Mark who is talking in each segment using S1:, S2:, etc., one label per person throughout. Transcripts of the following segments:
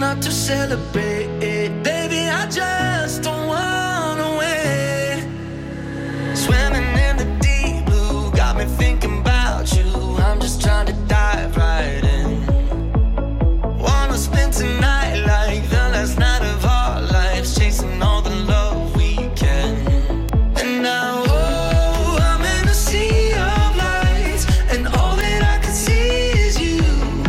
S1: not to celebrate. Baby, I just don't wanna wait. Swimming in the deep blue, got me thinking about you. I'm just trying to dive right in. Wanna spend tonight like the last night of our lives, chasing all the love we can. And now, oh, I'm in a sea of lights, and all that I can see is you.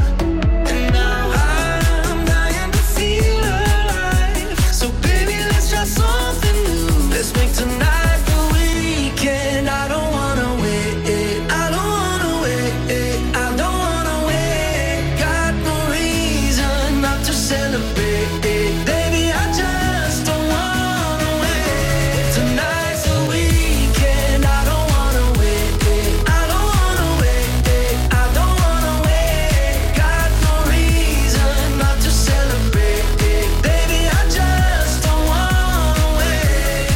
S1: And now I'm dying to feel alive. So baby, let's try something new. Let's make tonight the weekend. I don't wanna wait. I don't wanna wait. I don't wanna wait. Got no reason not to celebrate. Baby, I just don't wanna wait. Tonight's the weekend. I don't wanna wait. I don't wanna wait. I don't wanna wait. Got no reason not to celebrate. Baby, I just don't wanna wait.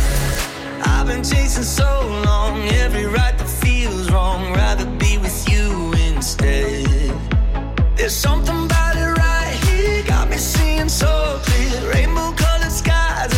S1: I've been chasing so long, every right that feels wrong. Rather be with you instead. There's something about it right here, got me seeing so clear. Rainbow colored skies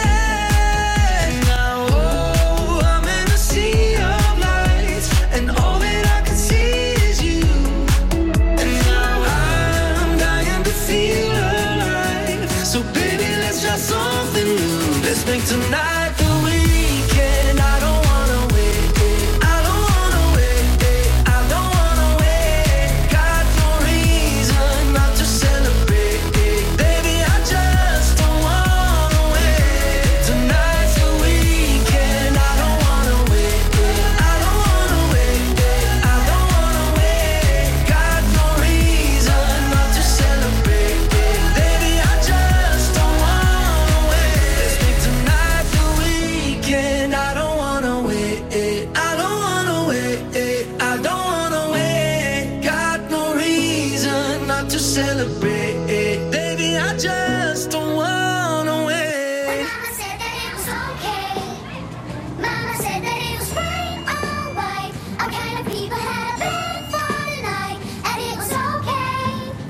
S1: ahead. Now, oh, I'm in a sea of lights, and all that I can see is you. And now I'm dying to feel alive. So baby, let's try something new. Let's make tonight the weekend. I don't wanna wait. I don't wanna wait. I don't wanna wait. Got no reason not to celebrate. Baby, I just don't wanna wait. Tonight's the weekend. I don't wanna wait. I don't wanna wait. I don't wanna wait. Got no reason not to celebrate. Baby, I just don't wanna wait. Let's make tonight the weekend. I don't wanna wait. I don't wanna wait. I don't wanna wait. Got no reason not to celebrate. Baby, I just don't wanna wait.
S2: Mama said that it was okay. Mama said that it was right, alright. Our kind of people had a bed for the night, and it was okay.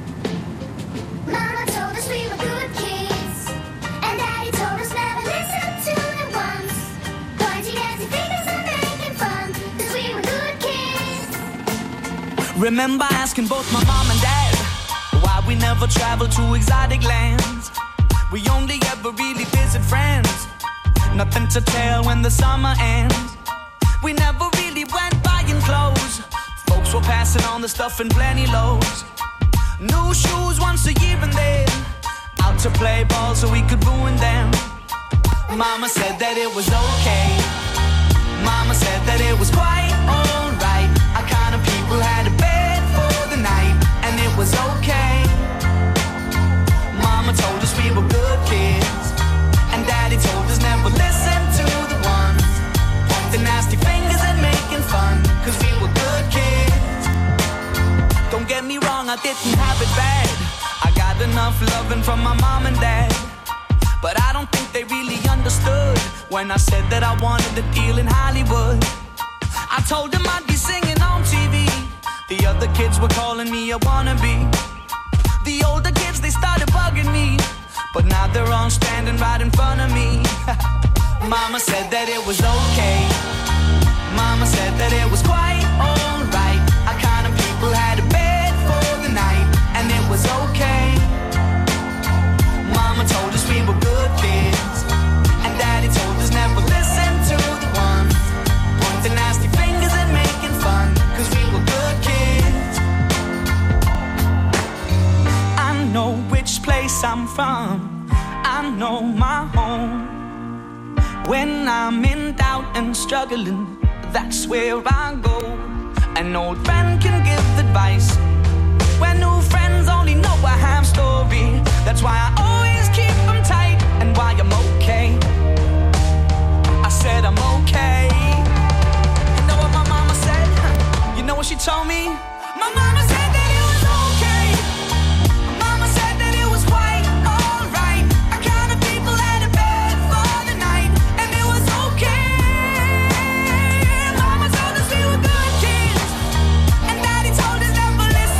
S2: Mama told us we were good kids, and Daddy told us never listen to them once. Pointing at the fingers and making fun, 'cause we were good kids.
S3: Remember asking both my mom and dad why we never traveled to exotic lands. We only ever really visit friends. Nothing to tell when the summer ends. We never really went buying clothes. Folks were passing on the stuff in plenty loads. New shoes once a year and then out to play ball so we could ruin them. Mama said that it was okay. Mama said that it was quite alright. Our kind of people had a bed for the night, and it was okay. Mama told us we were good kids, and Daddy told us never listen to the ones pointing nasty fingers and making fun, 'cause we were good kids. Don't get me wrong, I didn't have it bad. I got enough loving from my mom and dad, but I don't think they really understood when I said that I wanted a deal in Hollywood. I told them I'd be singing on TV. The other kids were calling me a wannabe. The older kids, they started bugging me, but now they're all standing right in front of me. Mama said that it was okay. Mama said that it was quite alright. Our kind of people had a bed for the night, and it was okay. Mama told us we were good kids, and Daddy told us never listen to the ones pointing nasty fingers and making fun, 'cause we were good kids. I know which place I'm from, I know my home. When I'm in doubt and struggling, that's where I go. An old friend can give advice when new friends only know a half story. That's why I always keep them tight, and why I'm okay. I said I'm okay. You know what my mama said? You know what she told me? My mama said that it was okay. Mama said that it was quite alright. Our kind of people had a bed for the night, and it was okay. Mama told us we were good kids, and Daddy told us never listen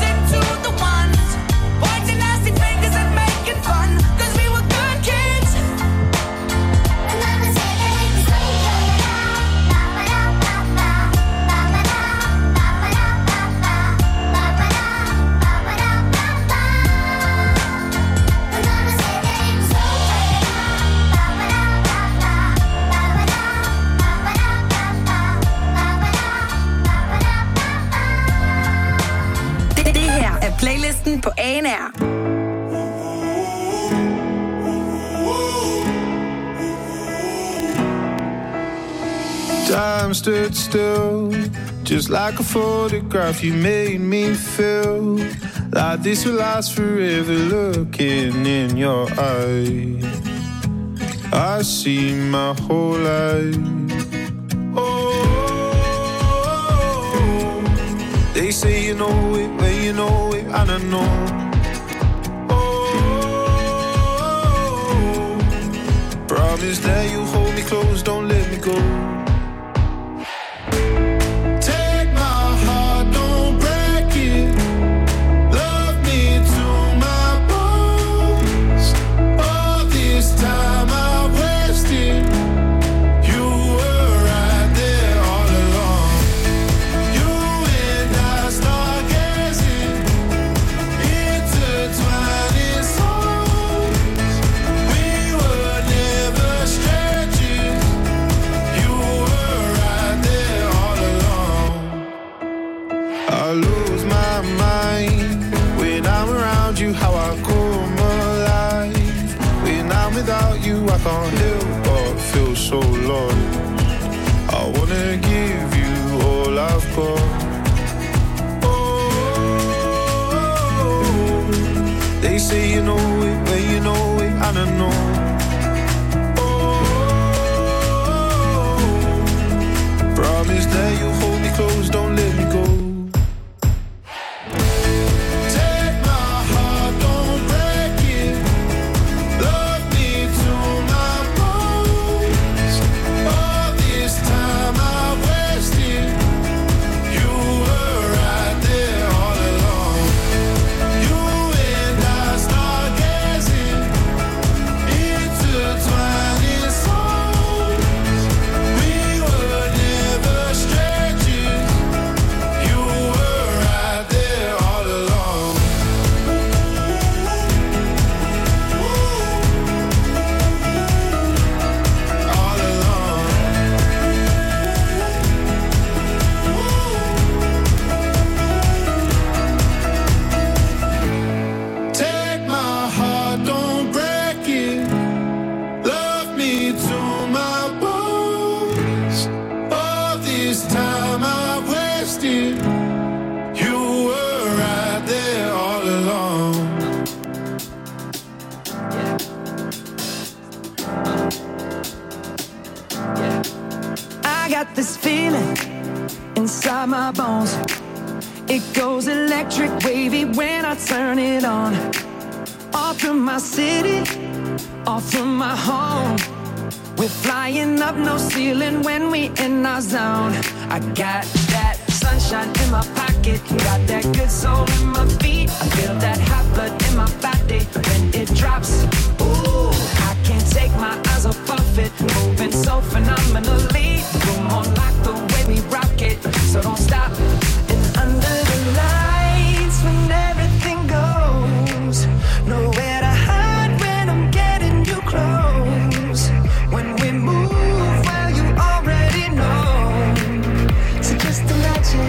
S4: playlisten på ANR.
S5: Time stood still, just like a photograph. You made me feel like this will last forever. Looking in your eyes, I see my whole life. Oh, they say you know it, but you know it, and I know. Oh, promise that you hold me close, don't let me go. I can't help but feel so lost. I wanna give you all I've got. Oh, they say you know it, but you know it, and I know. Oh, promise that you'll hold me close, don't let me go.
S6: This feeling inside my bones, it goes electric wavy when I turn it on. All through my city, all through my home, we're flying up no ceiling when we in our zone. I got that sunshine in my pocket, got that good soul in my feet. I feel that hot blood in my body when it drops. Ooh, I can't take my eyes off of it, moving so phenomenally. Room on lock the way we rock it, so don't stop. And under the lights when everything goes, nowhere to hide when I'm getting you close. When we move, well you already know. So just imagine.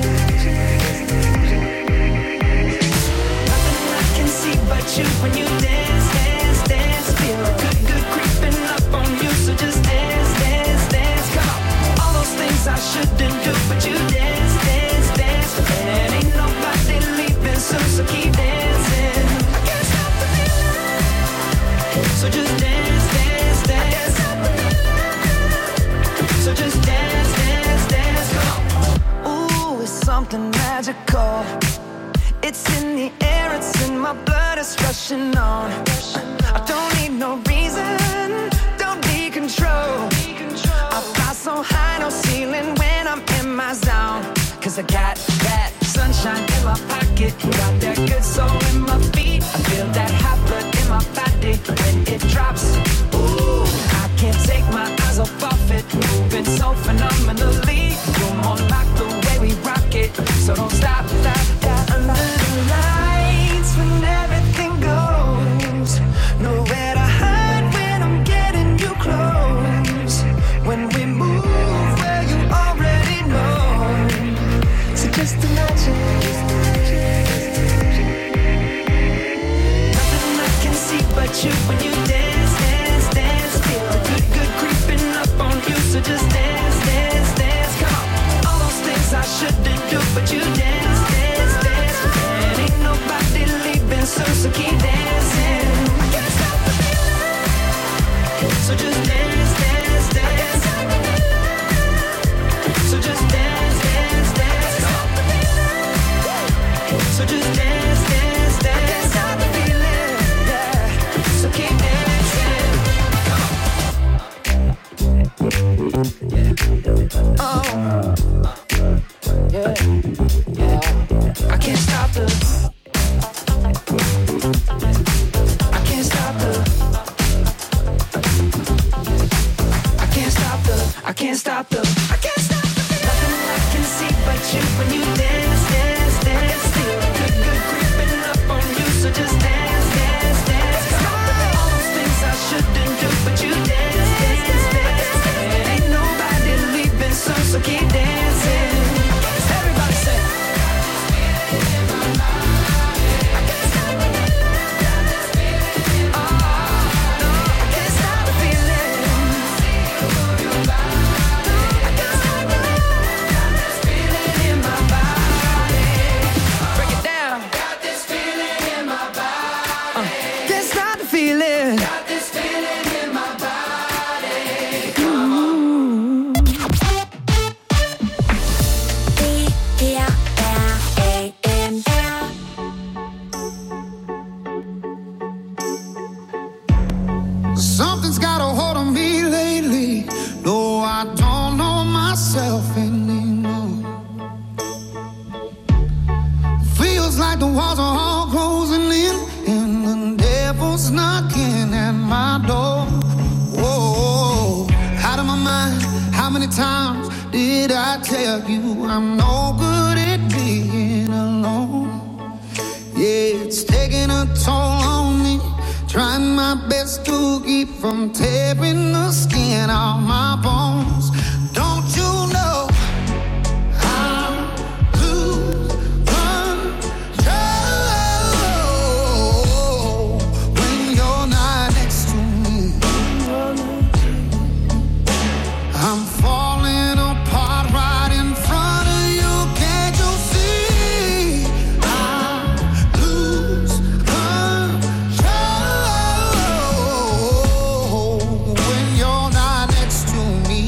S6: Nothing I can see but you when you dance, dance, dance. Feel good, good creeping up on you, so just dance, dance, dance. Come on, all those things I shouldn't do, but you dance, dance, dance. And ain't nobody leaving soon, so keep dancing. I can't stop the feeling, so just dance, dance, dance. I can't stop the feeling, so just dance, dance, dance. Come on. Ooh, it's something magical. It's in the air, it's in my blood, it's rushing on. I don't need no reason, don't need control. I fly so high, no ceiling when I'm in my zone. Cause I got that sunshine in my pocket, got that good soul in my feet. I feel that hot blood in my body when it drops. Ooh, I can't take my eyes off of it, moving so phenomenally. Room on lock the way we rock it, so don't stop, stop, stop. Under the lights when everything goes, nowhere to hide when I'm getting you close. When we move, well you already know. So just imagine. the I can't stop the I can't stop the I can't stop the I can't stop the nothing I can see but you when you dance, dance, dance. Feel good, good creeping up on you, so just dance, dance, dance. All those things I shouldn't do, but you dance, dance, dance. Ain't nobody leaving soon, so keep dancing. Everybody say
S4: Something's got a hold on me lately. No, I don't know myself anymore. Feels like the walls are all closing in, and the devil's knocking at my door. Whoa, out of my mind. How many times did I tell you I'm no good at being alone? Yeah, it's taking a toll on me. Trying my best to keep from tearing the skin off my bones. Don't you know I'm lose control when you're not next to me? I'm falling apart right in front of you. Can't you see? I lose control when you're not next to me.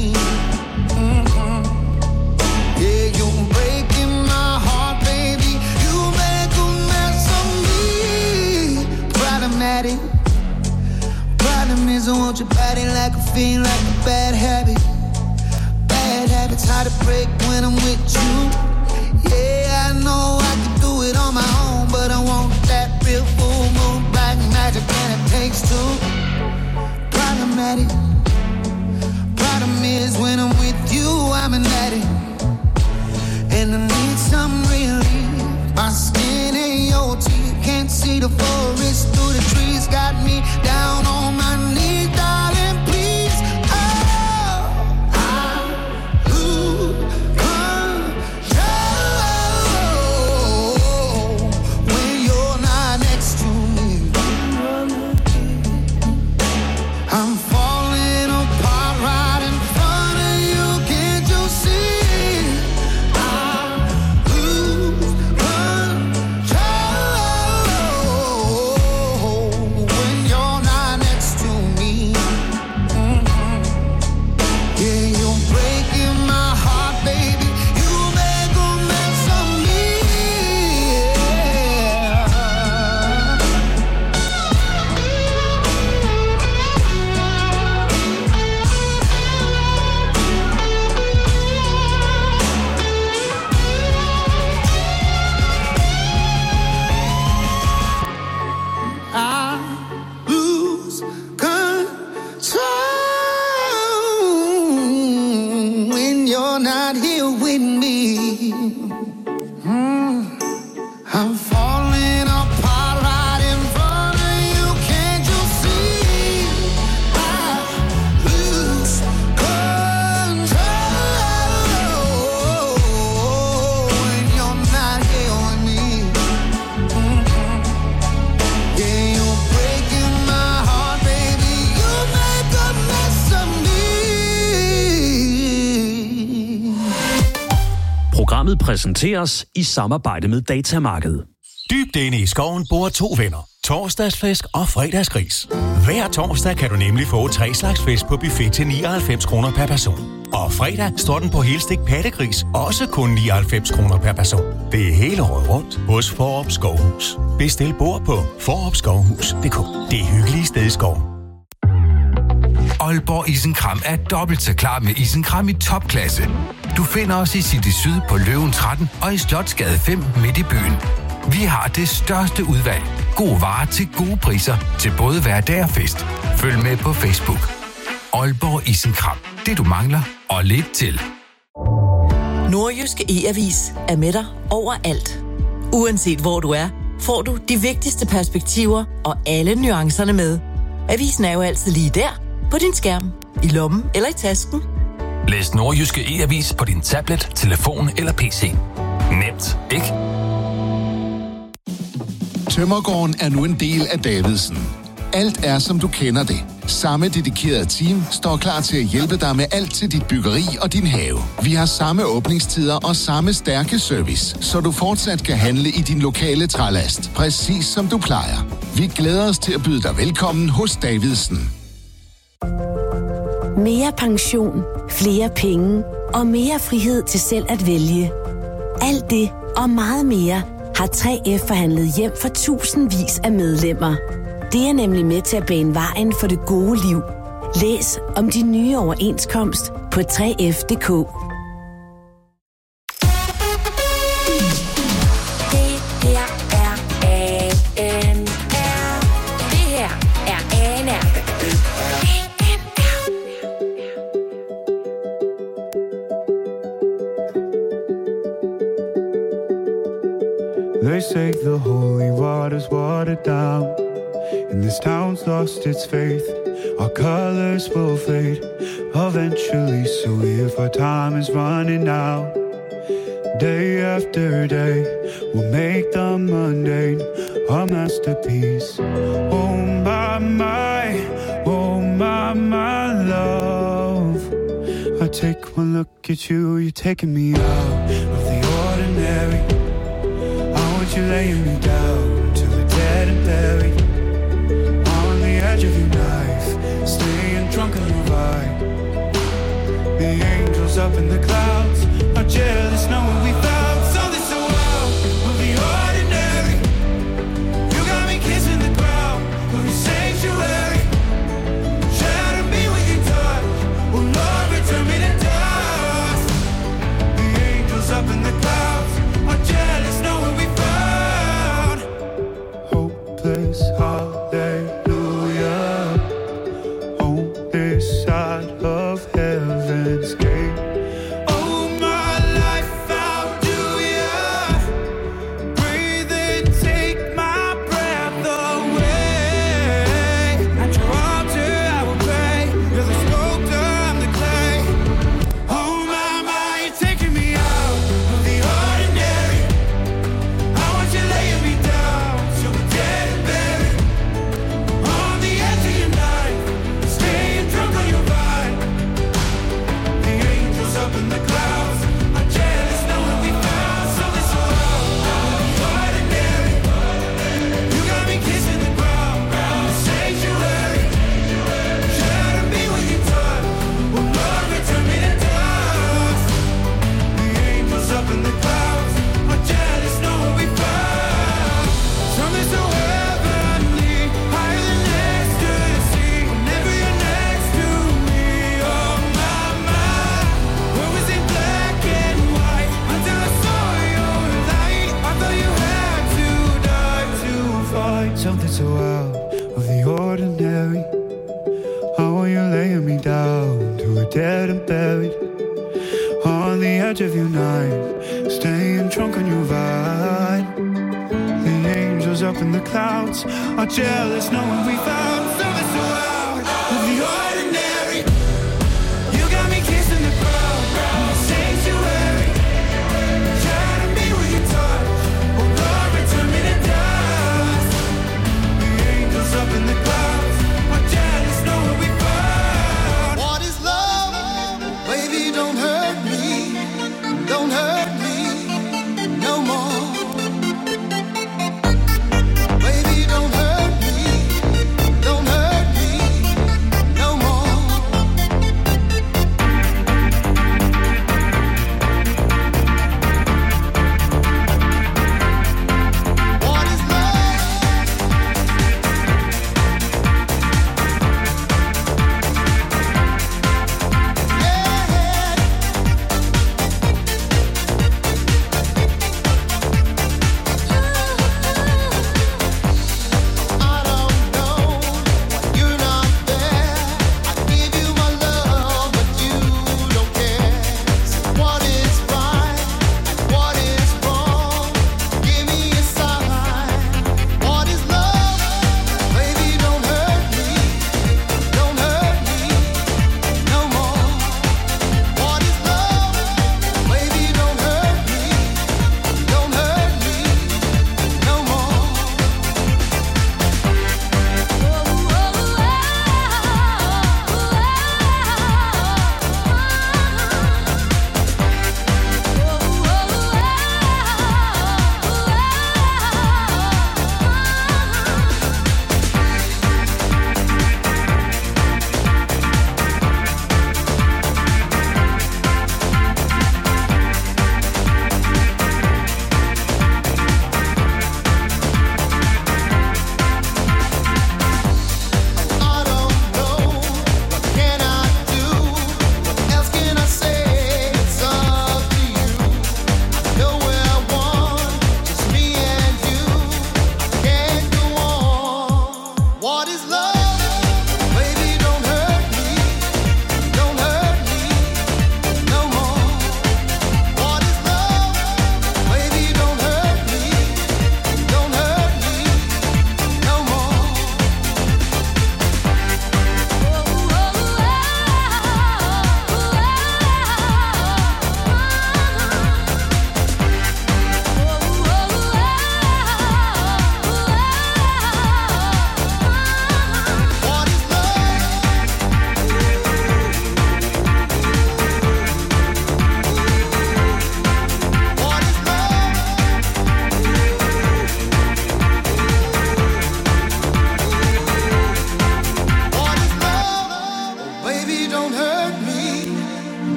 S4: Yeah, you're breaking my heart, baby. You make a mess of me. Problematic. Problem is I want your body like a fiend, like a bad habit. Bad habits hard to break when I'm with you. Yeah, I know I can do it on my own, but I want that real full moon black magic, and it takes two. Problematic. Problem is when I'm with you, I'm an addict, and I need some relief. My skin and your teeth can't see the forest through the trees. Got me down on my knees, darling, please. Oh, I lose control when you're not next to me. I'm falling apart right in front of you. Can't you see? I lose control when you're not next to me. Yeah, you're breaking my heart, baby. You make a mess of me. I lose control when you're not here with me. I'm falling apart right in front of you. Can't you see? I lose control when you're not here with me. Yeah, you're breaking my heart, baby. You make a mess of me.
S7: Programmet præsenteres i samarbejde med Datamarkedet.
S8: Dybt inde i skoven bor to venner. Torsdagsfisk og fredagsgris. Hver torsdag kan du nemlig få 3 slags fisk på buffet til 99 kroner per person. Og fredag står den på helstegt pattegris, også kun 99 kroner per person. Det er hele året rundt hos Fårup Skovhus. Bestil bord på forupskovhus.dk. Det hyggelige sted i skoven.
S9: Aalborg Isenkram er dobbelt så klar med isenkram i topklasse. Du finder os i City Syd på Løven 13 og i Slotsgade 5 midt i byen. Vi har det største udvalg. Gode varer til gode priser til både hverdag og fest. Følg med på Facebook. Aalborg Isenkram. Det du mangler og lidt til.
S10: Nordjyske E-Avis er med dig overalt. Uanset hvor du er, får du de vigtigste perspektiver og alle nuancerne med. Avisen er jo altid lige der, på din skærm, i lommen eller i tasken.
S9: Læs Nordjyske E-Avis på din tablet, telefon eller PC. Nemt, ikke?
S11: Tømmergården er nu en del af Davidsen. Alt er, som du kender det. Samme dedikerede team står klar til at hjælpe dig med alt til dit byggeri og din have. Vi har samme åbningstider og samme stærke service, så du fortsat kan handle i din lokale trælast, præcis som du plejer. Vi glæder os til at byde dig velkommen hos Davidsen.
S12: Mere pension, flere penge og mere frihed til selv at vælge. Alt det og meget mere har 3F forhandlet hjem for tusindvis af medlemmer. Det er nemlig med til at bane vejen for det gode liv. Læs om de nye overenskomst på 3F.dk.
S13: Det her er ANR. Det her er ANR.
S5: They say the holy water's watered down, and this town's lost its faith. Our colors will fade eventually, so if our time is running out, day after day, we'll make the mundane a masterpiece. Oh my love, I take one look at you, you're taking me out of the ordinary. You're laying me down to the dead and buried on the edge of your knife, staying drunk on your vibe. The angels up in the clouds are jealous knowing we found something so out of the ordinary. You got me kissing the ground of your sanctuary. Shatter me with your touch, oh Lord, return me to dust. The angels up in the clouds are jealous knowing we found hallelujah on this side of heaven's gate. Oh, my life found you, yeah. Breathe and take my breath away. At your altar I will pray. You're the sculptor, I'm the clay. Oh my, you're taking me out of the ordinary. I want you laying me down so we're dead and buried on the edge of your knife, staying drunk on your vine. The angels up in the clouds are jealous knowing we found something so out of the ordinary. You got me kissing the ground in the sanctuary. Shatter me with your touch, oh Lord, return me to dust. The angels up in the clouds are jealous knowing we found something so heavenly, higher than ecstasy. Whenever you're next to me, oh my, what was in black and white until I saw your light? I thought you had to die to find something so out of the ordinary. How are you laying me down to a dead and buried on the edge of your knife, staying drunk on your vine. The angels up in the clouds are jealous knowing we found something so out of the ordinary. You got me kissing the ground in the sanctuary. Shatter me with your touch, oh Lord, return me to dust. The angels up in the clouds are jealous knowing we found.
S4: What is love? Baby, don't hurt me. Don't hurt me no more. Baby, don't hurt me. Don't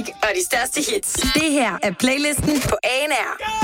S13: og de største hits. Det her er playlisten på ANR.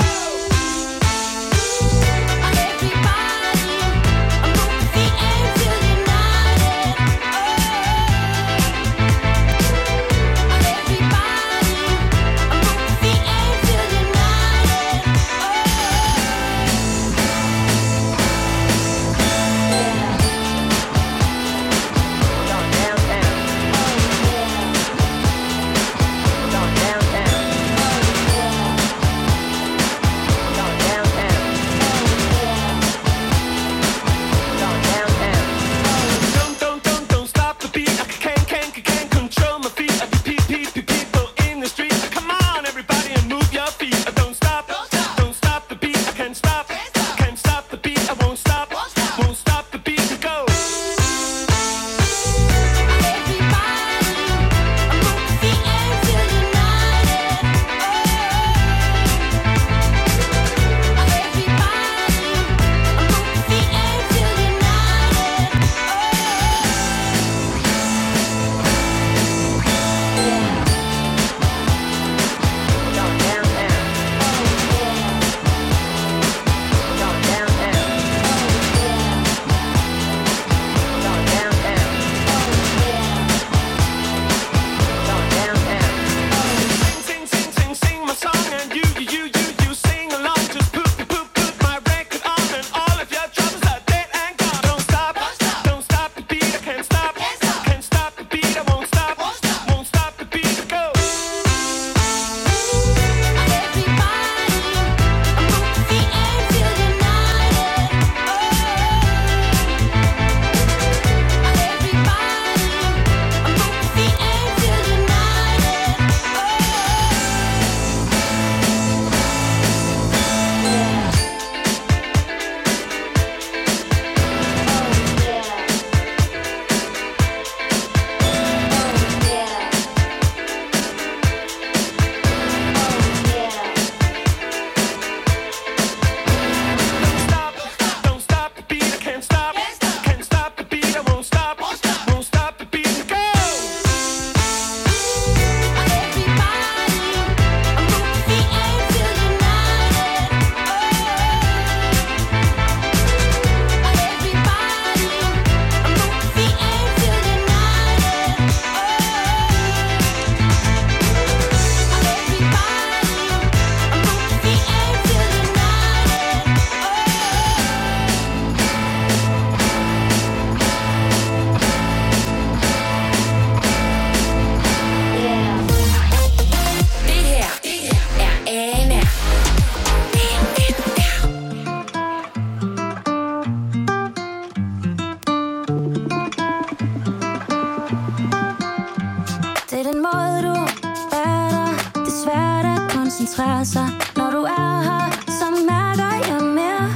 S14: koncentrere sig. Når du er her, så mærker jeg mere.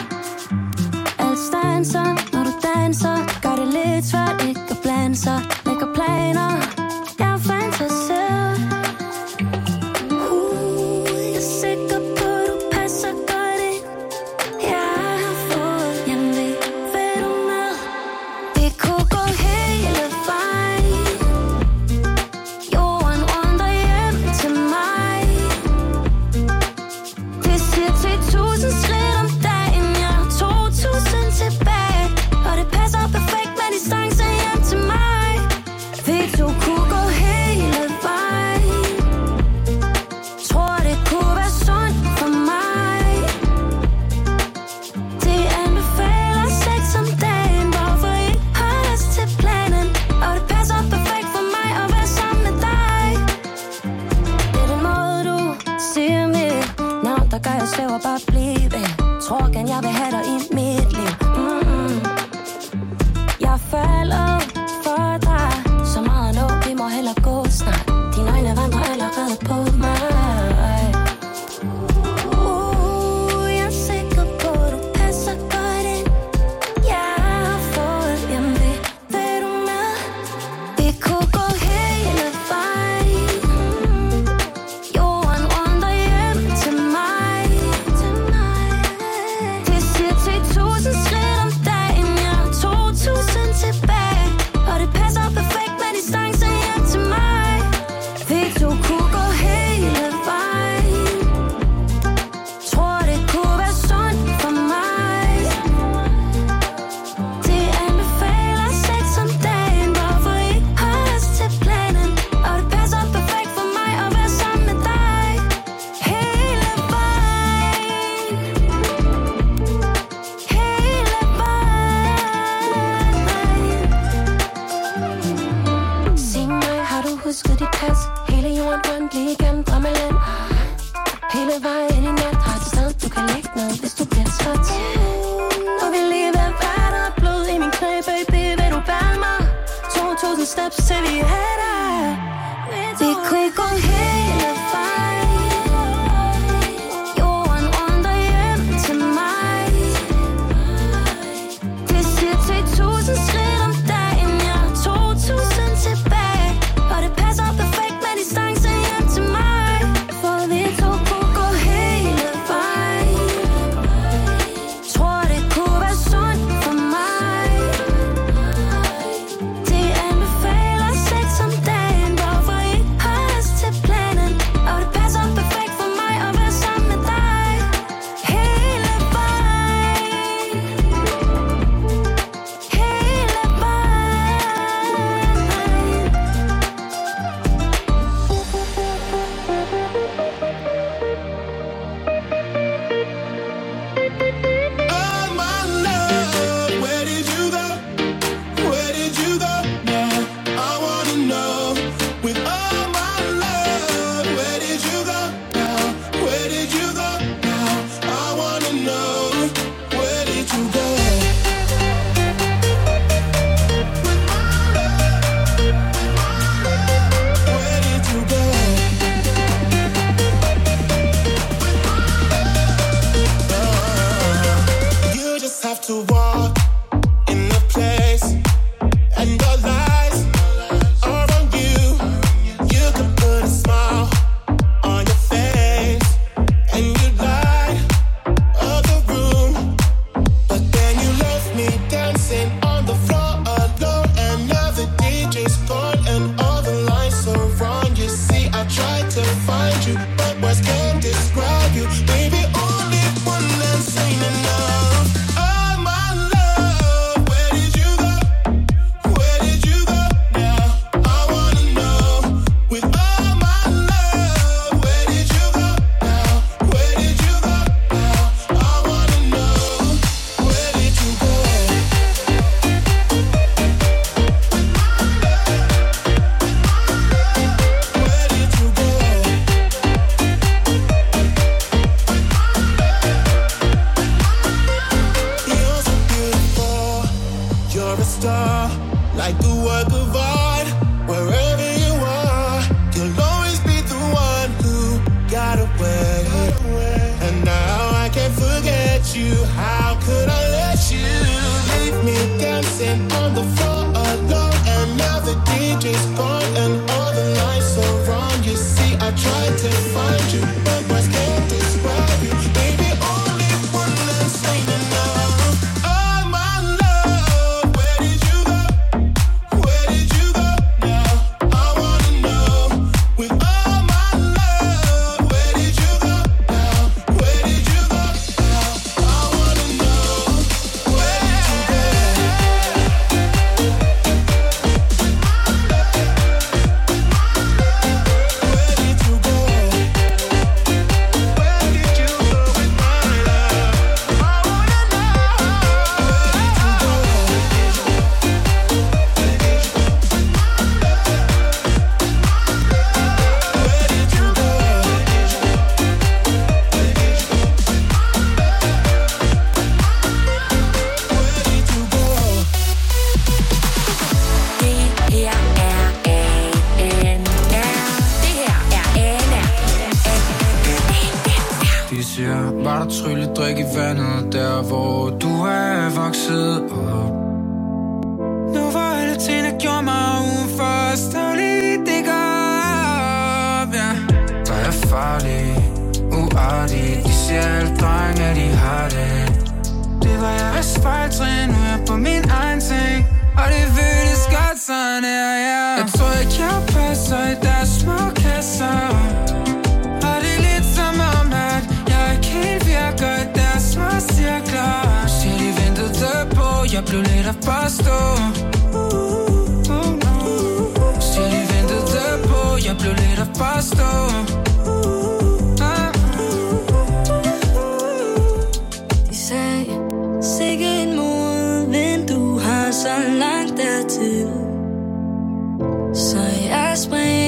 S14: Alt stanser, når du danser. Gør det lidt svært ikke at blande sig. Lægger planer, jeg fantaserer. Jeg er sikker på, du passer godt ind. Jeg har fået hjemve, vil du med? Vi kunne gå hele vejen. Jorden rundt og hjem til mig. Det siger 10.000 skridt om dagen. Jeg har 2.000 tilbage. Og det passer perfekt med distance hjem til mig. Vi to kunne gå hele vejen. Tror det kunne være sundt for mig. Det anbefaler sex om dagen. Hvorfor ikke holde os til planen? Og det passer perfekt for mig at være sammen med dig. Det er den måde du siger mit navn, der gør jeg svæver bare blive. Tror gerne jeg vil have dig i mit liv. Jeg falder for dig. Så meget nu, vi må hellere gå snart. Dine øjne vandrer allerede på mig. Jeg er sikker på, du passer godt ind. Jeg har fået hjemve, vil du med? Vi kunne gå hele vejen. Jorden rundt og hjem til mig. Det siger 10.000 skridt om dagen. Jeg har 2.000 tilbage. Og det passer perfekt med distance hjem til mig. huske dit pas. Hele jorden rundt, lige igennem drømmeland. Hele vejen i nat har et sted, du kan lægge ned, hvis du bliver træt. Nu vil lige være værd og blod i min knæ, baby, vil du bære mig? 2000 steps til vi er der. Vi kunne gå hele vejen. Jorden rundt og hjem til mig. Det siger 10.000 skridt om dagen, ja, 2.000 tilbage. Og det passer perfekt med distance hjem til mig. For vi to kunne gå hele vejen. Tror det kunne være sundt for mig. De anbefaler sex om dagen. Hvorfor ikke holde os til planen? Og det passer perfekt for mig at være sammen med dig. Hele vejen. Hele
S15: Oh my love, where did you go? Where did you go now? I wanna know. With all my love, where did you go now? Where did you go now? I wanna know. Where did you go? Where did you go? You just have to walk in the place, and your lies are on you. You can put a smile on your face, and you light up the room. But then you left me dancing on the floor alone, and now the DJ's gone, and all the lights are on. You see, I tried to find you, but words can't describe you. Baby, only one last ain't enough. Oh my love, where did you go? Where did you go now? I wanna know. With all my love, where did you go now? Where did you go now? I wanna know. Where did you go? Where did you go? You're so beautiful. You're a star, like a work of art. Wherever you are, you'll always be the one who got away. And now I can't forget you. How could I let you leave me dancing on the floor alone? And now the DJ's gone, and all the lights are on. You see, I tried to find you, but words can't describe you. Baby, only one last ain't enough. Oh my love, where did you go? Where did you go now? I wanna know. With all my love, where did you go now? Where did you go now? I wanna know. Where did you go? Where did you go? Where did you go with my love? I wanna know. Where did you go? Where did you go? Where did you go?
S16: Det her er ANR. Det her er ANR.
S17: De siger, var der trylledrik i vandet, der hvor du er vokset op. Nu var alle ting, der gjorde mig udenfor, stadig det går op, ja. Der er farlig, uartig, de siger alle drenge, at de har det. Det var jeg ved spejltrin, nu er jeg på min egen ting, og det føles godt sådan her, ja. Jeg tror ikke, jeg passer i deres små kasser. Og det er lidt som om, at jeg ikke helt virker i deres små cirkler. Siger de ventede på, jeg blev lidt at forstå. Siger de ventede på, jeg blev lidt at forstå.
S14: De sagde, sikke en modvind, du har så langt dertil. Så jeg springer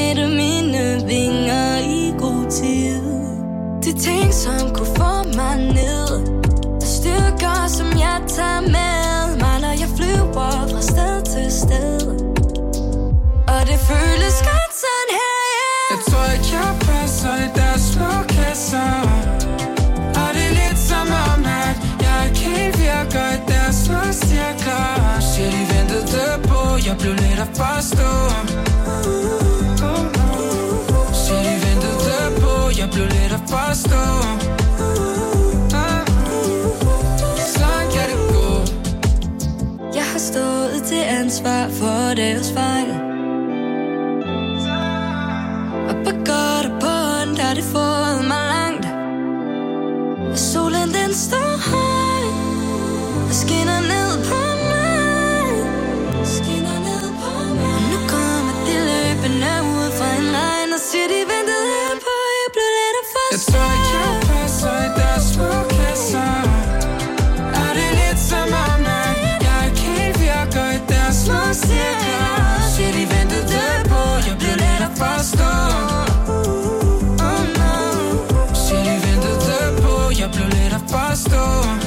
S14: som kunne få mig ned. Styrker, som jeg tager med mig, når jeg flyver fra sted til sted. Og det føles godt sådan her, yeah.
S17: Jeg tror ikke, jeg passer i deres slukasser. Og det er lidt som om, at jeg ikke helt virker i deres slukcirkler. Shit, de ventede på, jeg blev let at forstå. Shit, de ventede på, jeg blev let at forstå. Sådan kan det gå.
S14: Jeg har stået til ansvar for deres fejl. Og på godt og på ondt har det fået mig langt. Og solen den står højt og skinner ned på mig. Skinner ned på mig. Og nu kommer de løbende ud fra en regn og siger de ventede her på, jeg blev let at forstå.
S17: Jeg tror ikke, jeg passer i deres slukasser. Og det er lidt som om, at jeg ikke helt virker i deres slukcirkler. Shit, de ventede på, jeg blev let at forstå. Shit, de ventede på, jeg blev let at forstå.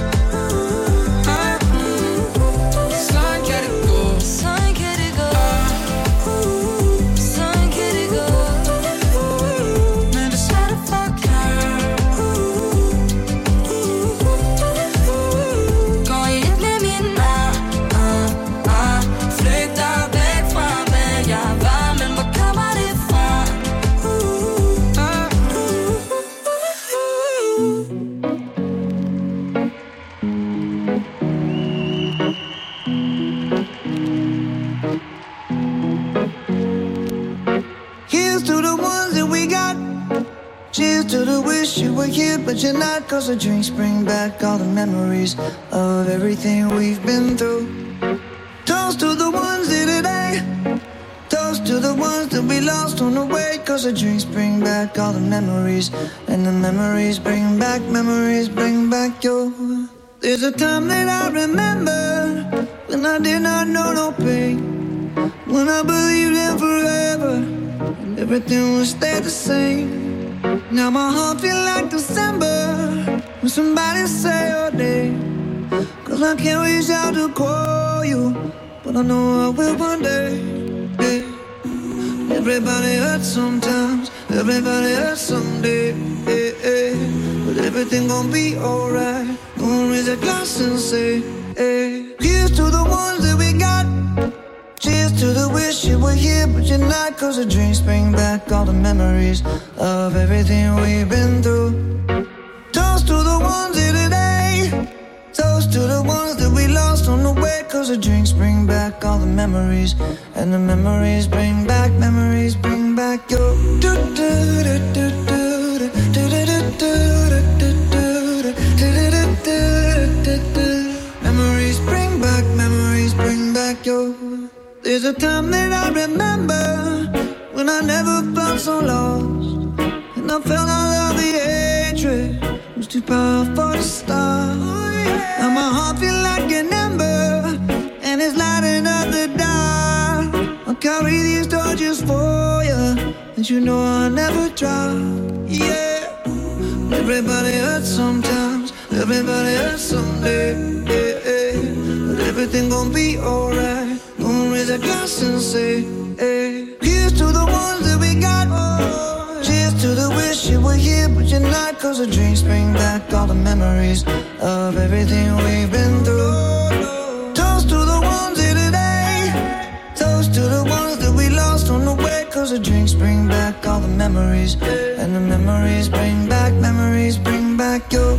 S17: Sådan kan det gå.
S14: Sådan kan det gå. Sådan kan det gå.
S17: Men det er svært at forklare.
S14: Går i et med min flygter væk fra, hvad jeg var, men hvor kommer det fra?
S4: Here's to the ones that we got. Cheers to the wish you were here, but you're not. Cause the drinks bring back all the memories of everything we've been through. Toast to the ones here today. Toast to the ones that we lost on the way. Cause the drinks bring back all the memories. And the memories bring back your. There's a time that I remember when I did not know no pain. When I believed in forever and everything would stay the same. Now my heart feel like December when somebody say your name. Cause I can't reach out to call you, but I know I will one day, yeah. Everybody hurts sometimes, everybody hurts someday, yeah, yeah. But everything gon' be alright. Gonna raise a glass and say, hey. Here's to the ones that we got. Cheers to the wish you were here, but you're not. Cause the drinks bring back all the memories of everything we've been through. Toast to the ones here today. Toast to the ones that we lost on the way. Cause the drinks bring back all the memories. And the memories bring back your. Memories bring back your. There's a time that I remember when I never felt so lost. And I felt all of the hatred was too powerful to stop. Now my heart feel like an ember and it's lighting up the dark. I'll carry these torches for you, and you know I'll never drop. Yeah, everybody hurts sometimes, everybody hurts someday, yeah, yeah. But everything gon' be alright. Gonna raise a glass and say, hey. Here's to the ones that we got. Cheers to the wish you were here, but you're not. Cause the drinks bring back all the memories of everything we've been through. Toast to the ones here today. Toast to the ones that we lost on the way. Cause the drinks bring back all the memories. And the memories bring back your.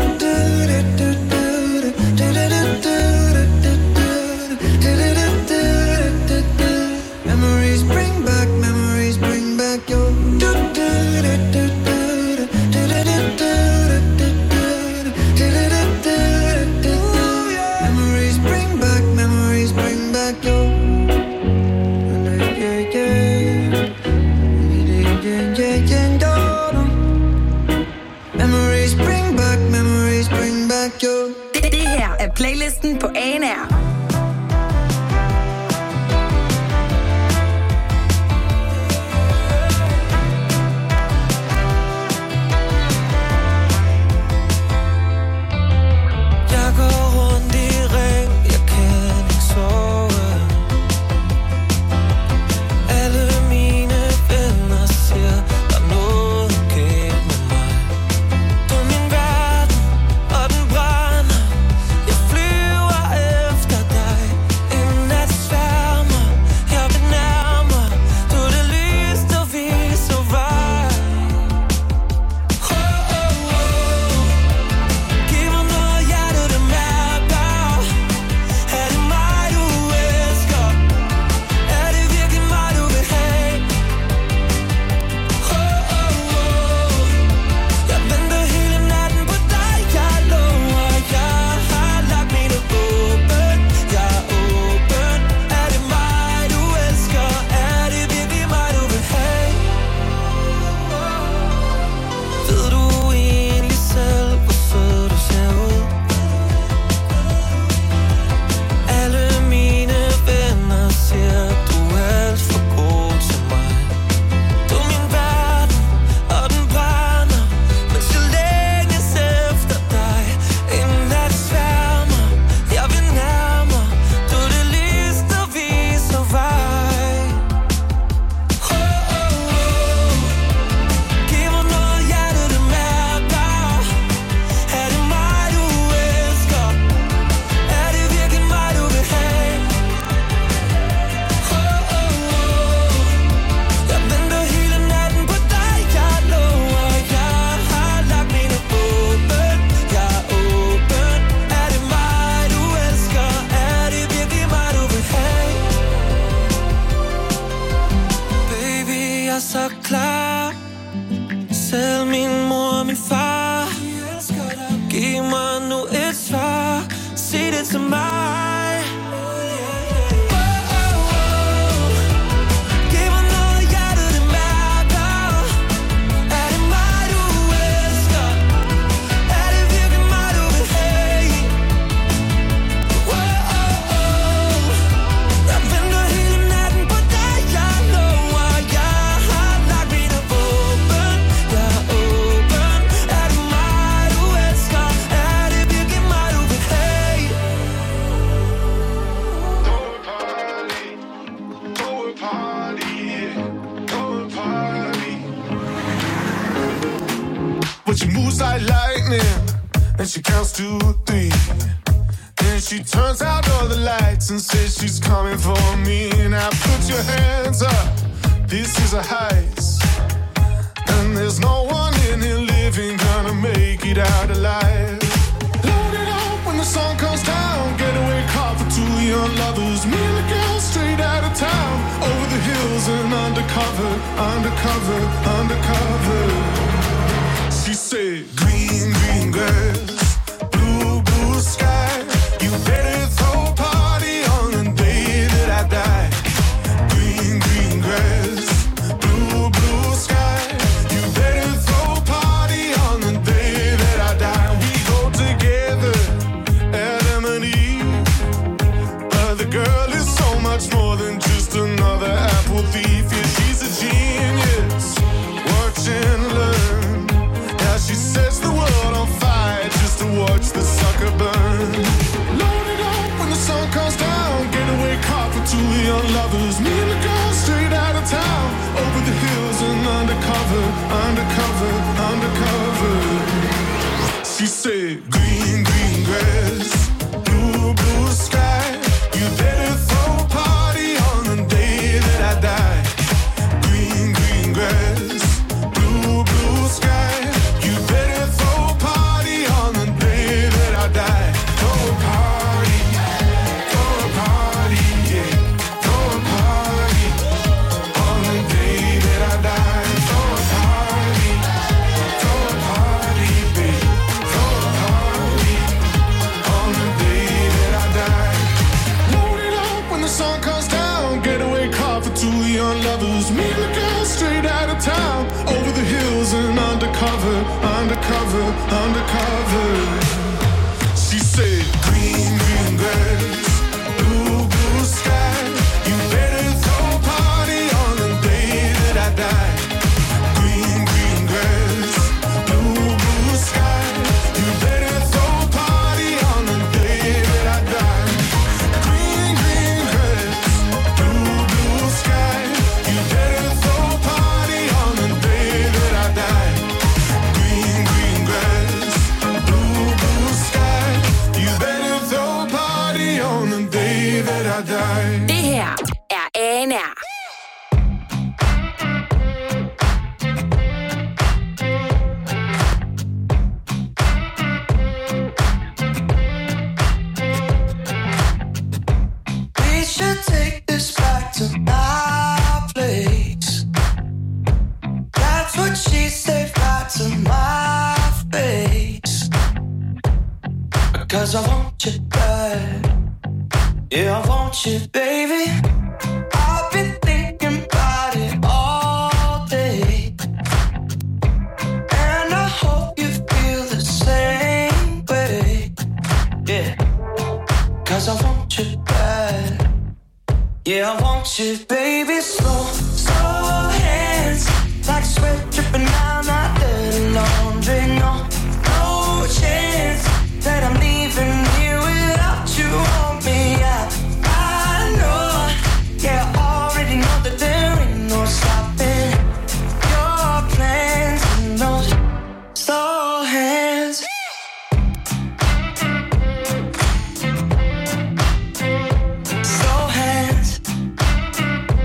S4: Memories bring back your. Memories bring back your. Memories bring back your.
S13: Det her er playlisten på ANR.
S1: jeg så klar. Selv min mor og min far. Giv mig nu et svar. Sig det til mig.
S5: She moves like lightning, and she counts to 3. Then she turns out all the lights and says she's coming for me. Now put your hands up, this is a heist. And there's no one in here living gonna make it out alive. Load it up when the sun comes down. Getaway car for two young lovers. Me and the girl straight out of town. Over the hills and undercover, undercover, undercover. She said, green, green grass, blue, blue sky. You better throw a party on the day that I die. Green, green grass, blue, blue sky. You better throw a party on the day that I die. We go together, Adam and Eve. But the girl is so much more than just another apple thief. Yeah, she's a genius. Watch and learn. She sets the world on fire just to watch the sucker burn. Load it up when the sun comes down. Getaway car for two young lovers. Me and the girl straight out of town. Over the hills and undercover, undercover, undercover. She said, green, green grass, blue, blue sky. You better throw a party on the day that I die. Green, green grass, blue, blue sky. Undercover, undercover, undercover. She said, green, green grass, blue, blue sky. You better throw a party on the day that I die. Green, green grass, blue, blue sky. You better throw a party on the day that I die. Green, green grass, blue, blue sky. You better throw a party on the day that I die.
S13: Det her er ANR.
S1: We should take this back to my place. That's what she said right to my face. Because I want you back. Yeah, I want you, baby. I've been thinking about it all day. And I hope you feel the same way. Yeah, 'cause I want you bad. Yeah, I want you, baby. Slow, slow hands. Like sweat dripping down my dirty laundry. No, no chance that I'm leaving here without you on me. I know, yeah, I already know that there ain't no stopping your plans and those slow hands. Slow hands.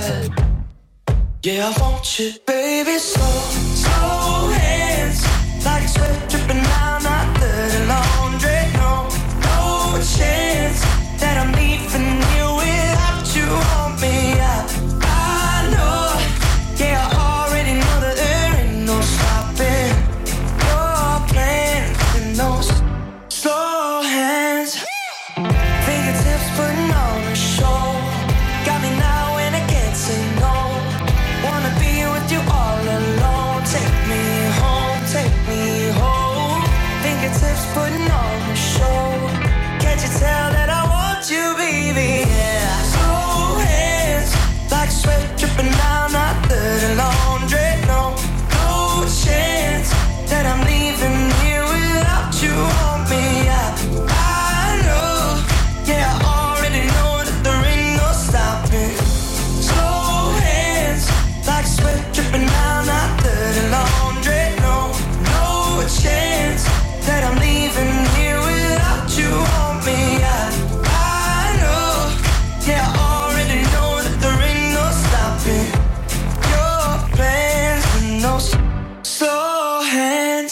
S1: Yeah, I want you, baby, slow hands, like sweat dripping down my dirty laundry. No chance that I'm leaving you without you on me. I know, yeah, I already know that there ain't no stopping your plans and those slow hands. Fingertips putting on a show, got me now when I can't say no. Wanna be with you all alone. Take me home, take me home. Fingertips putting on a show. Can't you tell that I want you, baby? Yeah. Slow hands, like sweat dripping down my dirty laundry. No chance that I'm leaving here without you on me. I know, yeah, I already know that there ain't no stopping. Slow hands, like sweat dripping down my dirty laundry. No chance that I'm leaving here without you on me. I know, yeah, I already know that there ain't no stopping your plans and those slow hands.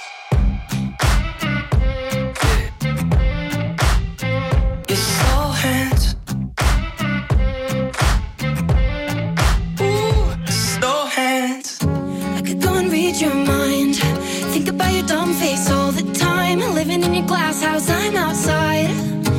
S1: Your slow hands. Ooh, slow hands.
S14: I could go and read your mind. Think about your dumb face all the time. Living in your glass house, I'm outside.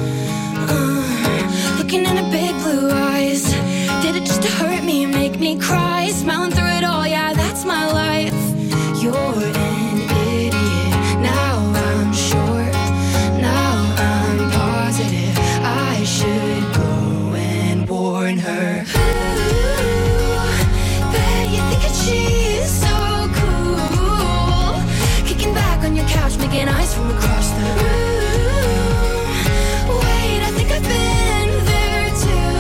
S14: Looking in her big blue eyes. Did it just to hurt me and make me cry? Smiling through it all, yeah, that's my life. You're an idiot. Now I'm sure. Now I'm positive. I should go and warn her. Ooh, bet you think that she's so cool. Kicking back on your couch, making eyes from across the room. Wait, I think I've been there too.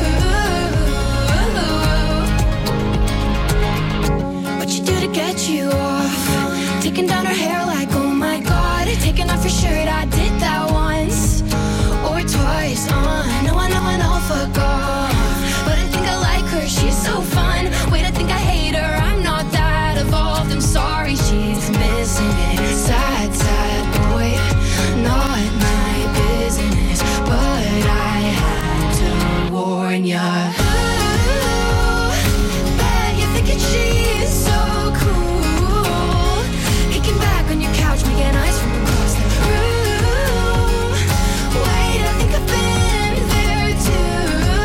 S14: What you do to get you off? Taking down her hair like, oh my god. Taking off your shirt, I did that once or twice. I know I'll fuck off, but I think I like her, she's so fun. Wait, I think I hate her, I'm not that evolved. I'm sorry, she's missing it. Sad, sad boy, not my business, but I had to warn ya. Ooh, bet you're thinking she's so cool. Kicking back on your couch, making eyes from across the room. Wait, I think I've been there too.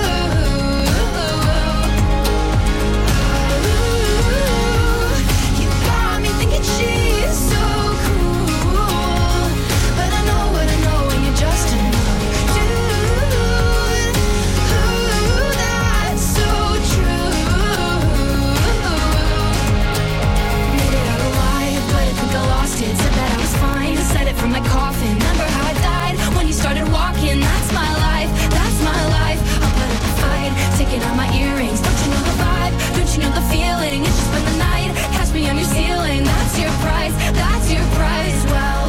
S14: Ooh, you got me thinking she's so cool. But I know what I know when you're just another dude. Ooh, that's so true. Made it out alive, but I think I lost it. Said that I was fine, I said it from my coffin. Remember how I died when you started walking? That's my life, that's my life. I'll put up a fight, taking out my earrings. Don't you know the vibe? Don't you know the feeling? It's just spend the night, catch me on your ceiling. That's your price, that's your price. Well,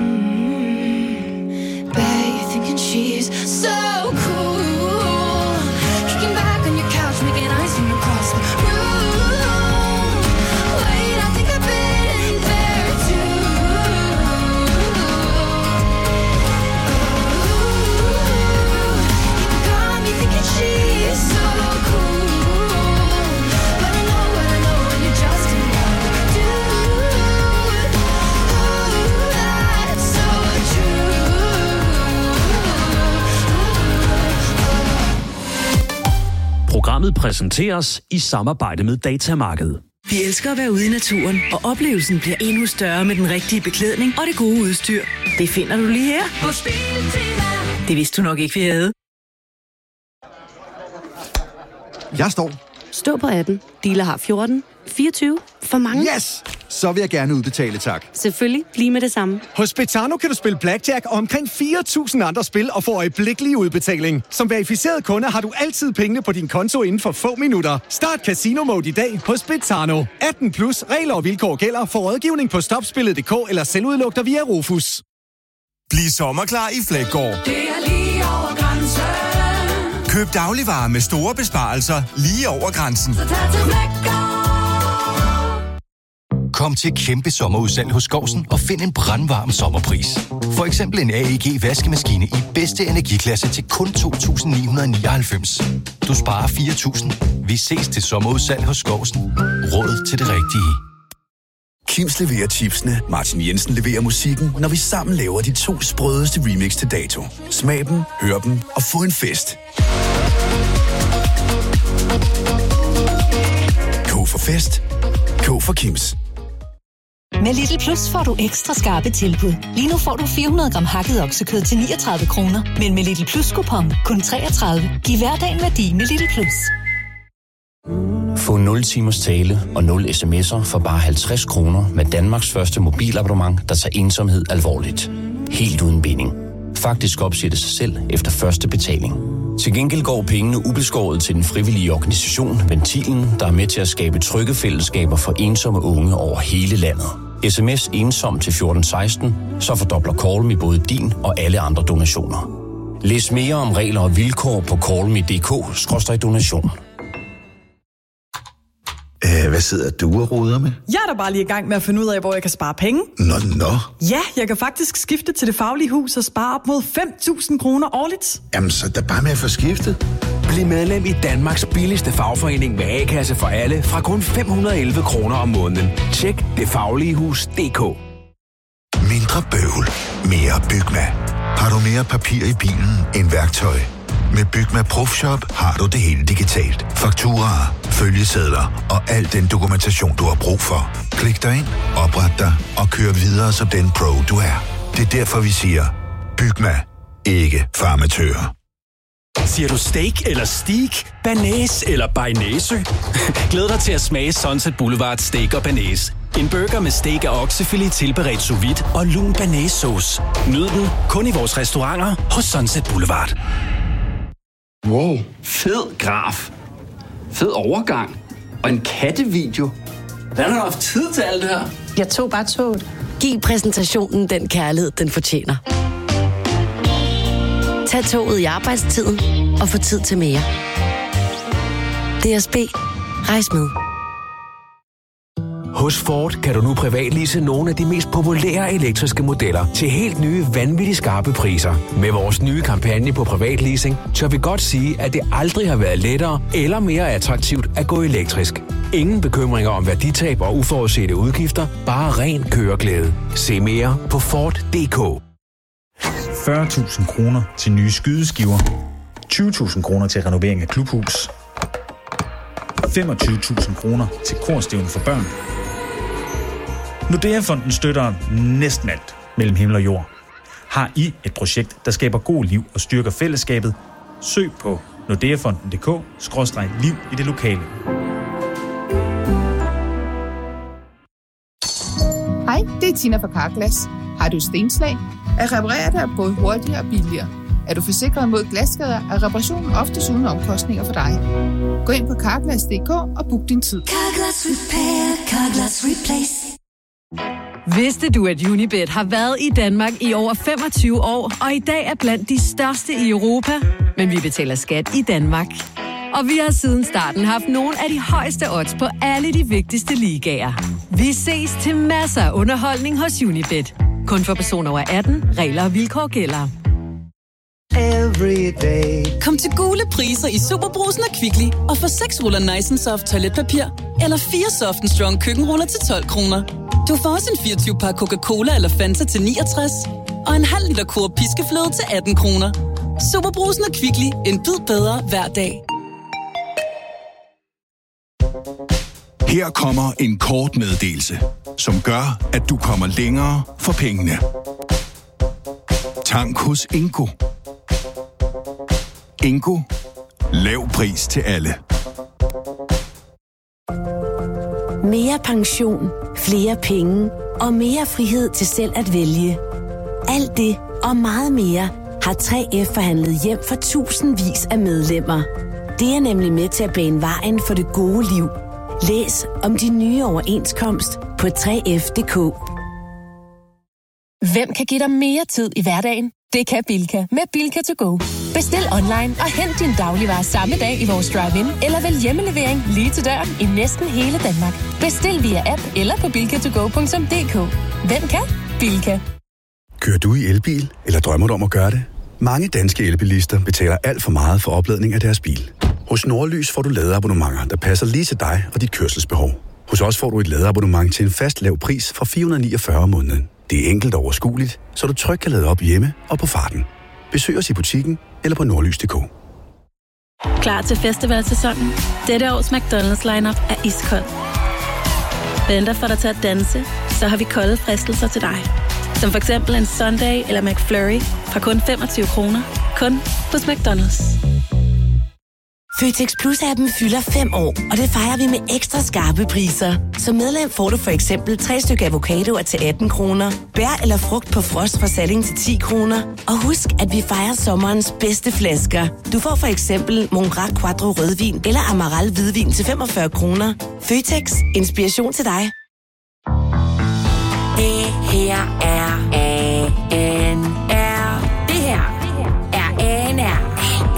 S14: bet you're thinking she's so cool. Kicking back on your couch, making eyes from across the room. Wait, I think I've been there too. You got me thinking she's so cool. But I know what I know when you're just another dude. Ooh, that's so true.
S7: Programmet præsenteres i samarbejde med Datamarked.
S18: Vi elsker at være ude i naturen, og oplevelsen bliver endnu større med den rigtige beklædning og det gode udstyr. Det finder du lige her. Det vidste du nok ikke, vi havde.
S19: Jeg står.
S12: Stå på 18. Dealer har 14. 24. For mange.
S19: Yes! Så vil jeg gerne udbetale, tak.
S12: Selvfølgelig. Lige med det samme.
S20: Hos Betano kan du spille blackjack og omkring 4.000 andre spil og få øjeblikkelig udbetaling. Som verificeret kunde har du altid pengene på din konto inden for få minutter. Start Casino Mode i dag hos Betano. 18 plus regler og vilkår gælder for rådgivning på stopspillet.dk eller selvudlugter via Rufus.
S21: Bliv sommerklar i Fleggaard.
S6: Det er lige over grænsen.
S21: Køb dagligvarer med store besparelser lige over grænsen.
S22: Kom til kæmpe sommerudsalg hos Skousen og find en brandvarm sommerpris. For eksempel en AEG vaskemaskine i bedste energiklasse til kun 2.999. Du sparer 4.000. Vi ses til sommerudsalg hos Skousen. Råd til det rigtige.
S23: Kims leverer chipsene, Martin Jensen leverer musikken, når vi sammen laver de 2 sprødeste remix til dato. Smag dem, hør dem og få en fest. K for fest. K for Kims.
S24: Med Lidl Plus får du ekstra skarpe tilbud. Lige nu får du 400 gram hakket oksekød til 39 kroner. Men med Lidl Plus-kupon kun 33. Giv hverdagen værdi med Lidl Plus.
S25: Få 0 timers tale og 0 sms'er for bare 50 kroner med Danmarks første mobilabonnement, der tager ensomhed alvorligt. Helt uden binding. Faktisk opsiger det sig selv efter første betaling. Til gengæld går pengene ubeskåret til den frivillige organisation Ventilen, der er med til at skabe trygge fællesskaber for ensomme unge over hele landet. SMS ensom til 1416, så fordobler Callme både din og alle andre donationer. Læs mere om regler og vilkår på callme.dk/donation.
S26: Hvad sidder du og roder med?
S27: Jeg er da bare lige i gang med at finde ud af, hvor jeg kan spare penge.
S26: Nå.
S27: Ja, jeg kan faktisk skifte til Det Faglige Hus og spare op mod 5.000 kroner årligt.
S26: Jamen, så er der bare med at få skiftet.
S28: Bliv medlem i Danmarks billigste fagforening med A-kasse for alle fra kun 511 kroner om måneden. Tjek detfagligehus.dk.
S26: Mindre bøvl. Mere Bygma. Har du mere papir i bilen end værktøj? Med Bygma Profshop har du det hele digitalt. Fakturaer, følgesedler og al den dokumentation, du har brug for. Klik dig ind, opret dig og kør videre som den pro, du er. Det er derfor, vi siger, Bygma. Ikke farmatører.
S29: Siger du steak eller steak, banæs eller bearnaise? Glæd dig til at smage Sunset Boulevard Steak og Banæs. En burger med steak og oksefilet tilberedt sous vide og lun banæssauce. Nyd den kun i vores restauranter hos Sunset Boulevard.
S30: Wow, fed graf. Fed overgang. Og en kattevideo. Hvordan har du haft tid til alt det her?
S12: Jeg tog bare toget. Giv præsentationen den kærlighed, den fortjener. Tag toget i arbejdstiden og få tid til mere. DSB. Rejs med.
S28: Hos Ford kan du nu privatlease nogle af de mest populære elektriske modeller til helt nye, vanvittigt skarpe priser. Med vores nye kampagne på privatleasing, tør vi godt sige, at det aldrig har været lettere eller mere attraktivt at gå elektrisk. Ingen bekymringer om værditab og uforudsete udgifter, bare ren køreglæde. Se mere på Ford.dk.
S31: 40.000 kroner til nye skydeskiver, 20.000 kroner til renovering af klubhus, 25.000 kroner til korstævne for børn. Nordea-fonden støtter næsten alt mellem himmel og jord. Har I et projekt, der skaber god liv og styrker fællesskabet? Søg på nordeafonden.dk/liv i det lokale.
S32: Hej, det er Tina fra Carglass. Har du stenslag? At reparere det er både hurtigere og billigere. Er du forsikret mod glasskader, er reparationen oftest uden omkostninger for dig. Gå ind på Carglass.dk og book din tid.
S14: Carglass Repair, Carglass Replace.
S33: Vidste du, at Unibet har været i Danmark i over 25 år, og i dag er blandt de største i Europa? Men vi betaler skat i Danmark. Og vi har siden starten haft nogle af de højeste odds på alle de vigtigste ligaer. Vi ses til masser af underholdning hos Unibet. Kun for personer over 18. Regler og vilkår gælder.
S34: Kom til gule priser i Superbrugsen og Kvickly og få 6 ruller Nice & Soft toiletpapir eller 4 Soft & Strong køkkenruller til 12 kroner. Du får også en 24-pakke Coca-Cola eller Fanta til 69 og en halv liter Coop piskefløde til 18 kroner. Superbrugsen og Kvickly. En bid bedre hver dag.
S11: Her kommer en kort meddelelse, som gør, at du kommer længere for pengene. Tank hos Ingo. Ingo. Lav pris til alle.
S12: Mere pension, flere penge og mere frihed til selv at vælge. Alt det og meget mere har 3F forhandlet hjem for tusindvis af medlemmer. Det er nemlig med til at bane vejen for det gode liv. Læs om de nye overenskomst på 3F.dk.
S10: Hvem kan give dig mere tid i hverdagen?
S1: Det kan Bilka med Bilka to go. Bestil online og hent din dagligvarer samme dag i vores drive-in, eller vælg hjemmelevering lige til døren i næsten hele Danmark. Bestil via app eller på bilkatogo.dk. Hvem kan? Bilka.
S23: Kører du i elbil, eller drømmer du om at gøre det? Mange danske elbilister betaler alt for meget for opladning af deres bil. Hos Nordlys får du ladeabonnementer, der passer lige til dig og dit kørselsbehov. Hos os får du et ladeabonnement til en fast lav pris fra 449 om måneden. Det er enkelt og overskueligt, så du trygt kan lade op hjemme og på farten. Besøg os i butikken eller på nordlys.dk.
S2: Klar til festivalsæsonen? Dette års McDonald's lineup er iskold. Venter for dig til at danse, så har vi kolde fristelser til dig. Som for eksempel en Sunday eller McFlurry fra kun 25 kroner. Kun hos McDonald's.
S12: Føtex Plus-appen fylder 5 år, og det fejrer vi med ekstra skarpe priser. Som medlem får du for eksempel 3 stykker avocadoer til 18 kroner, bær eller frugt på frost fra Salling til 10 kroner. Og husk, at vi fejrer sommerens bedste flasker. Du får for eksempel Mongrac Quattro rødvin eller Amaral hvidvin til 45 kroner. Føtex. Inspiration til dig.
S3: Det her er ANR. Det her er ANR.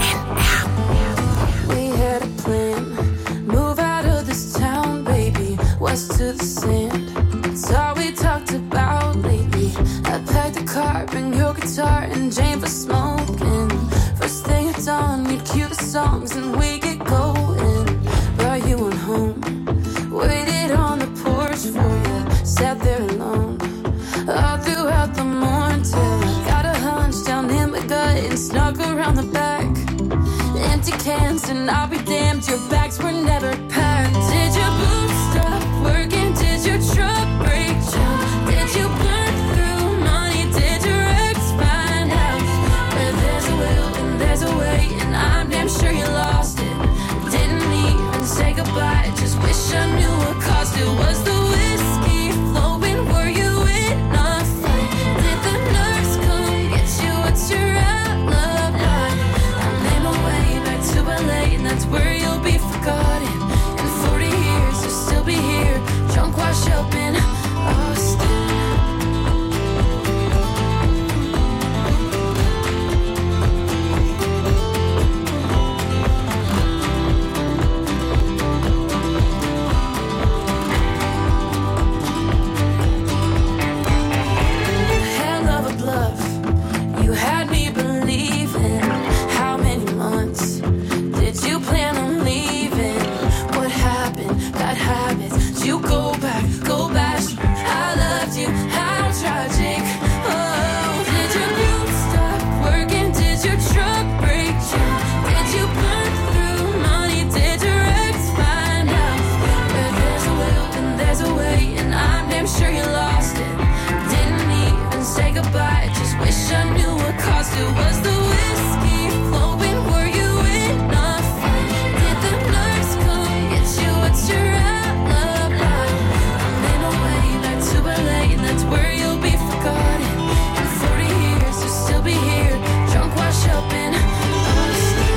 S14: To the sand, it's all we talked about lately. I packed the car, bring your guitar and Jane for smoking. First thing at dawn, you'd cue the songs and we get going. Brought you on home, waited on the porch for you, sat there alone all throughout the morning till I got a hunch down in my gut and snuck around the back. Empty cans and I'll be damned, your bags were never packed. Did your boots stop working? Did your truck break down? Did you burn through money? Did your ex find out? Where there's a will and there's a way, and I'm damn sure you lost it. Didn't even say goodbye, just wish I knew what caused it. Was the whiskey flowing? Were you in a fight? Did the nurse come get you? What's your alibi? I made my way back to LA, and that's where you'll be forgotten. In 40 years you'll still be here, drunk, washed up in Austin. Hell of a bluff, you had me believing. How many months did you plan on leaving? What happened? Bad habits. You go back, go back. I loved you. How tragic. Oh, did your boots stop working? Did your truck break down? Did you burn through money? Did your ex find out? Where there's a will and there's a way, and I'm damn sure you lost it. Didn't even say goodbye, just wish I knew what caused it. Was the whiskey flowing? Were you in a fight? Did the nurse come get you? What's your alibi? I made my way back to LA, and that's where you'll be forgotten. In 40 years you'll still be here, drunk, washed up in Austin.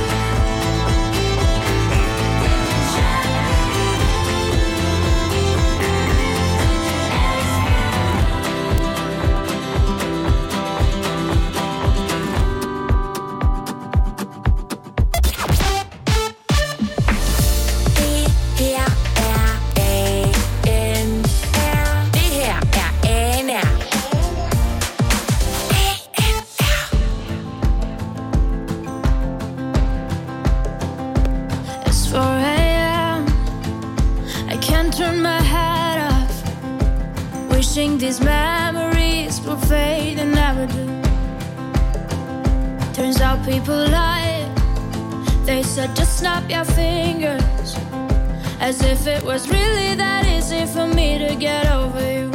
S14: It's 4 a.m. I can't turn my head off, wishing these memories will fade and never do. Turns out people lie. They said just snap your fingers, as if it was really that easy for me to get over you.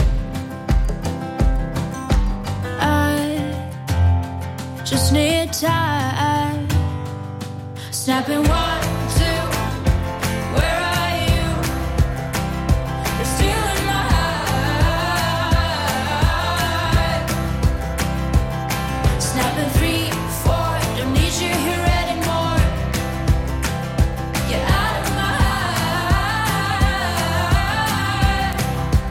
S14: I just need time. Snapping 1, 2, where are you? You're still in my heart. Snapping 3, 4, don't need you here anymore. You're out of my heart.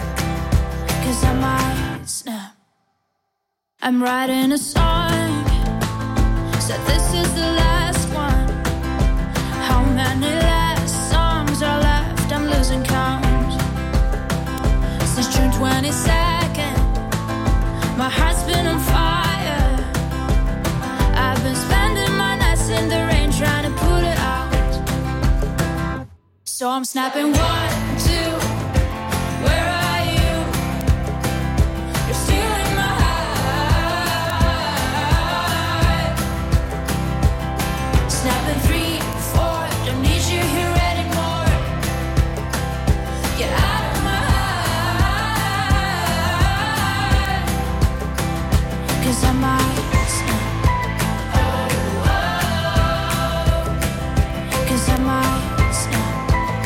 S14: 'Cause I might snap. I'm writing a song is the last one? How many last songs are left? I'm losing count. Since June 22nd, my heart's been on fire. I've been spending my nights in the rain trying to put it out. So I'm snapping 1, 2. Where are you? You're stealing my heart. Snapping 3, 4. Don't need you here anymore. Get out of my heart. 'Cause I might snap. Cause I might snap.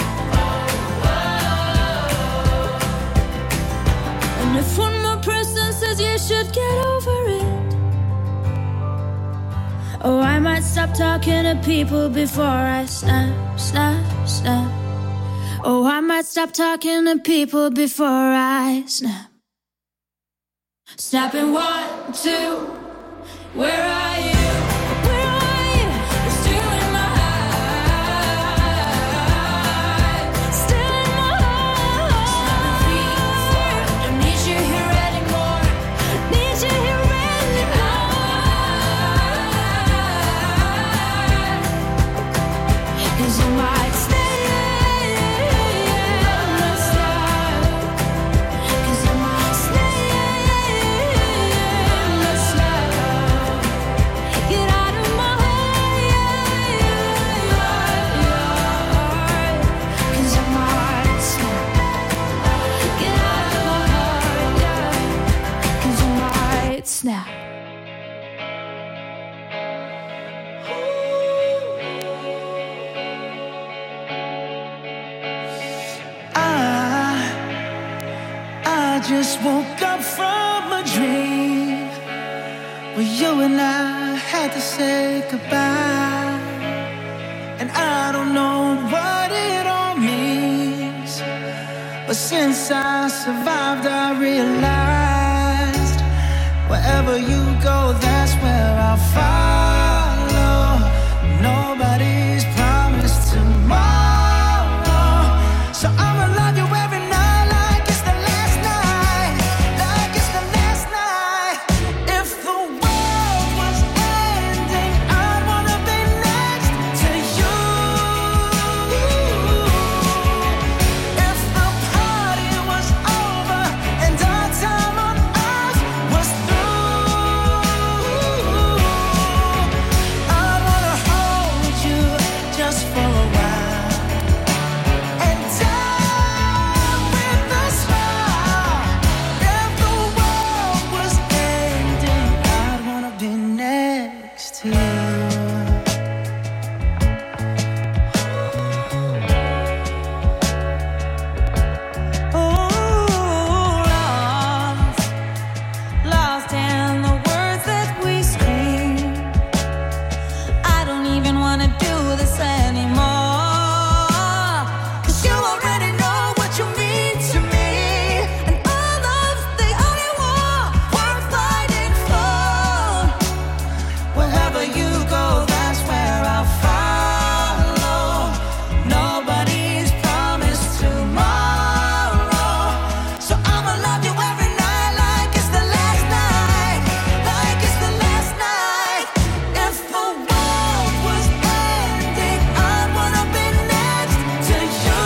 S14: And if one more person says you should get over it, oh, I might stop talking to people before I snap, snap, snap. Oh, I might stop talking to people before I snap. Snapping 1, 2. Where are you? Where are you? You're stealing my heart. Stealing my heart. Snapping 3, 4. Don't need you here anymore. Need you here anymore. 'Cause you might stay. Cause I might stay. Get out of my heart. 'Cause I might snap. Get out of my heart. 'Cause I might snap.
S4: I just woke up from a dream where you and I had to say goodbye. And I don't know what it all means, but since I survived I realized wherever you go, that's where I'll follow. Nobody's promised tomorrow, so I'ma love you every night like it's the last night, like it's the last night. If the world was ending, I'd wanna be next to you. If the party was over and our time on earth was through, I'd wanna hold you just for a while and die with a smile. If the world was ending, I'd wanna be next to you. Lost in the words that we scream. I don't even wanna do this anymore. 'Cause you already know what you mean to me, and all of the only war worth fighting for. Wherever you go, that's where I'll follow. Nobody's promised tomorrow, so I'ma love you every night like it's the last night, like it's the last night. If the world was ending, I'd wanna be next to you.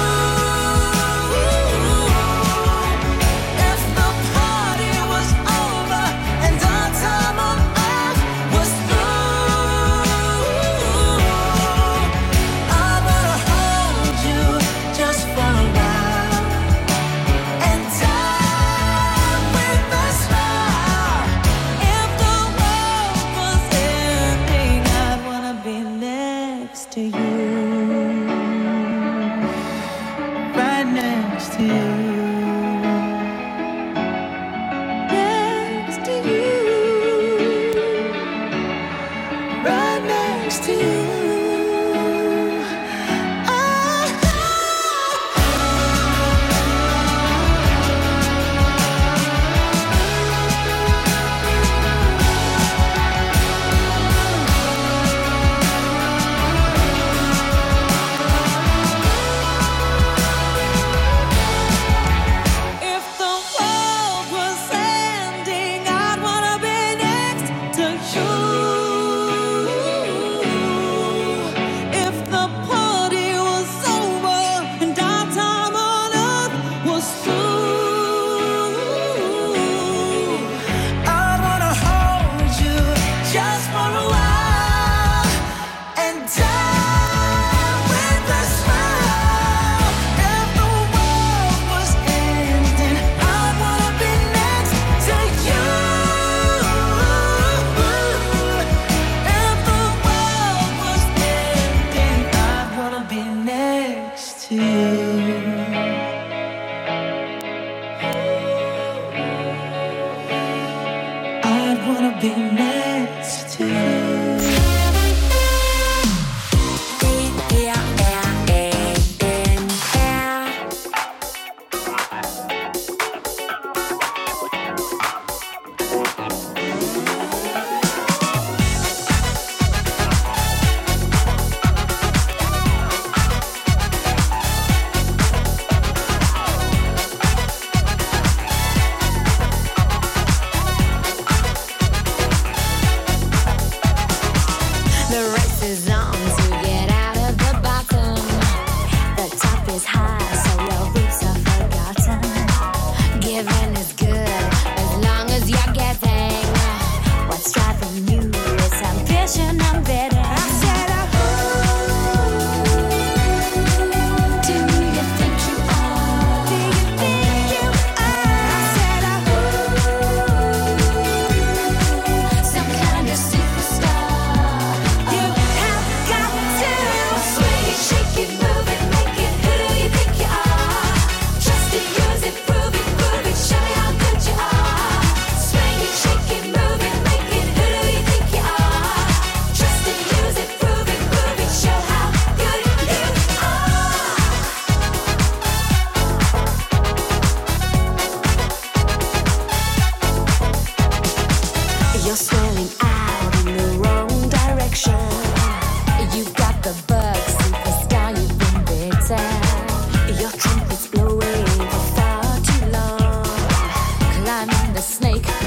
S4: If the party was over and our time on earth was through, I wanna hold you just for a while and die with a smile. If the world was ending, I'd wanna be next to you, right next to you, next to you, right next to you. be next.